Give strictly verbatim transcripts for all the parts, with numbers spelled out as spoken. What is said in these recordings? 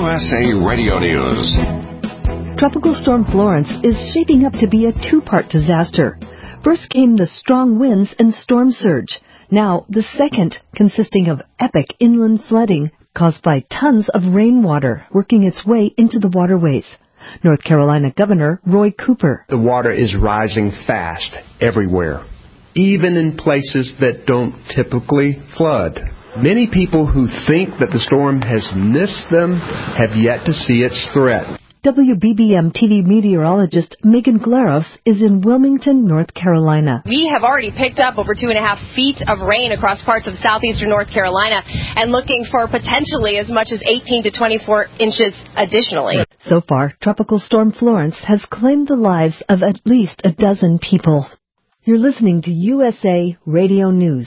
U S A Radio News. Tropical Storm Florence is shaping up to be a two-part disaster. First came the strong winds and storm surge. Now, the second, consisting of epic inland flooding caused by tons of rainwater working its way into the waterways. North Carolina Governor Roy Cooper. The water is rising fast everywhere, even in places that don't typically flood. Many people who think that the storm has missed them have yet to see its threat. W B B M T V meteorologist Megan Glaros is in Wilmington, North Carolina. We have already picked up over two and a half feet of rain across parts of southeastern North Carolina and looking for potentially as much as eighteen to twenty-four inches additionally. So far, Tropical Storm Florence has claimed the lives of at least a dozen people. You're listening to U S A Radio News.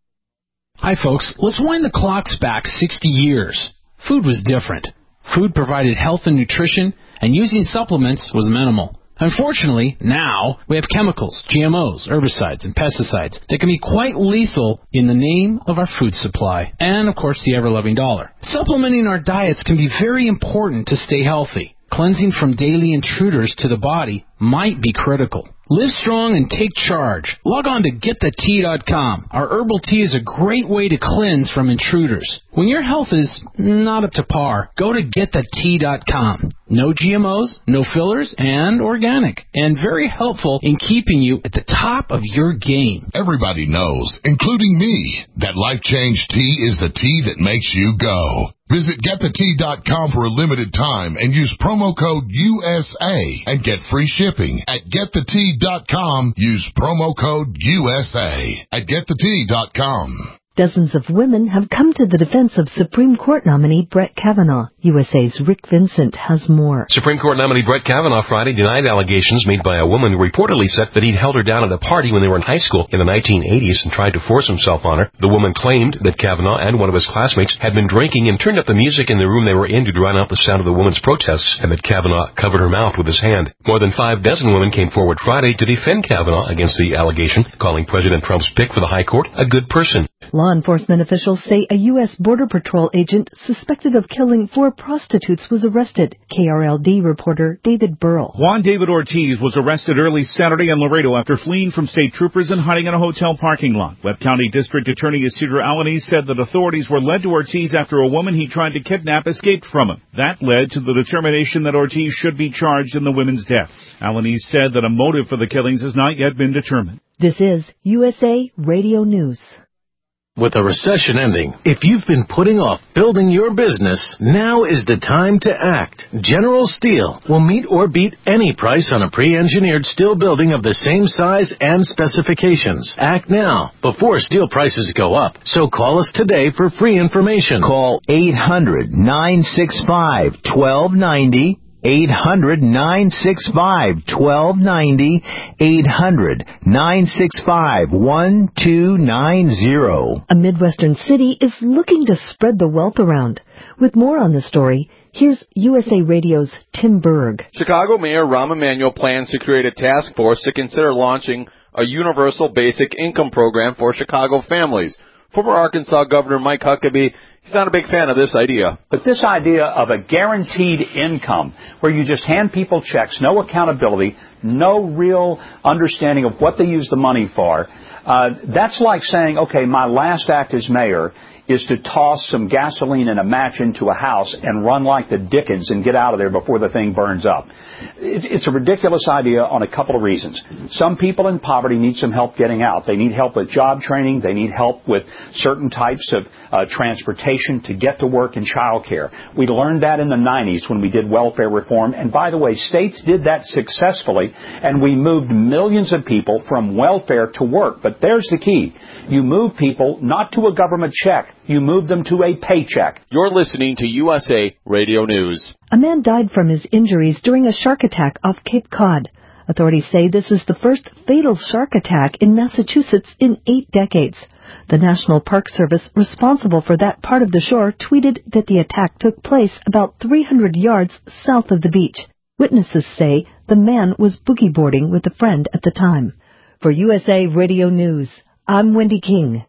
Hi, folks. Let's wind the clocks back sixty years. Food was different. Food provided health and nutrition, and using supplements was minimal. Unfortunately, now we have chemicals, G M Os, herbicides, and pesticides that can be quite lethal in the name of our food supply and, of course, the ever-loving dollar. Supplementing our diets can be very important to stay healthy. Cleansing from daily intruders to the body might be critical. Live strong and take charge. Log on to get the tea dot com. Our herbal tea is a great way to cleanse from intruders. When your health is not up to par, go to get the tea dot com. No G M Os, no fillers, and organic. And very helpful in keeping you at the top of your game. Everybody knows, including me, that Life Change Tea is the tea that makes you go. Visit get the tea dot com for a limited time and use promo code U S A and get free shipping. At get the tea dot com, use promo code U S A at get the tea dot com. Dozens of women have come to the defense of Supreme Court nominee Brett Kavanaugh. U S A's Rick Vincent has more. Supreme Court nominee Brett Kavanaugh Friday denied allegations made by a woman who reportedly said that he'd held her down at a party when they were in high school in the nineteen eighties and tried to force himself on her. The woman claimed that Kavanaugh and one of his classmates had been drinking and turned up the music in the room they were in to drown out the sound of the woman's protests, and that Kavanaugh covered her mouth with his hand. More than five dozen women came forward Friday to defend Kavanaugh against the allegation, calling President Trump's pick for the high court a good person. Law enforcement officials say a U S Border Patrol agent suspected of killing four prostitutes was arrested. K R L D reporter David Burrell. Juan David Ortiz was arrested early Saturday in Laredo after fleeing from state troopers and hiding in a hotel parking lot. Webb County District Attorney Isidro Alanis said that authorities were led to Ortiz after a woman he tried to kidnap escaped from him. That led to the determination that Ortiz should be charged in the women's deaths. Alanis said that a motive for the killings has not yet been determined. This is U S A Radio News. With a recession ending, if you've been putting off building your business, now is the time to act. General Steel will meet or beat any price on a pre-engineered steel building of the same size and specifications. Act now, before steel prices go up. So call us today for free information. Call eight hundred, nine six five, one two nine zero. eight hundred, nine six five, one two nine zero. eight hundred, nine six five, one two nine zero. A Midwestern city is looking to spread the wealth around. With more on the story, here's U S A Radio's Tim Berg. Chicago Mayor Rahm Emanuel plans to create a task force to consider launching a universal basic income program for Chicago families. Former Arkansas Governor Mike Huckabee, he's not a big fan of this idea. But this idea of a guaranteed income where you just hand people checks, no accountability, no real understanding of what they use the money for, uh, that's like saying, okay, my last act as mayor is to toss some gasoline and a match into a house and run like the Dickens and get out of there before the thing burns up. It's a ridiculous idea on a couple of reasons. Some people in poverty need some help getting out. They need help with job training. They need help with certain types of uh, transportation to get to work and child care. We learned that in the nineties when we did welfare reform. And by the way, states did that successfully, and we moved millions of people from welfare to work. But there's the key. You move people not to a government check. You move them to a paycheck. You're listening to U S A Radio News. A man died from his injuries during a shark attack off Cape Cod. Authorities say this is the first fatal shark attack in Massachusetts in eight decades. The National Park Service, responsible for that part of the shore, tweeted that the attack took place about three hundred yards south of the beach. Witnesses say the man was boogie boarding with a friend at the time. For U S A Radio News, I'm Wendy King.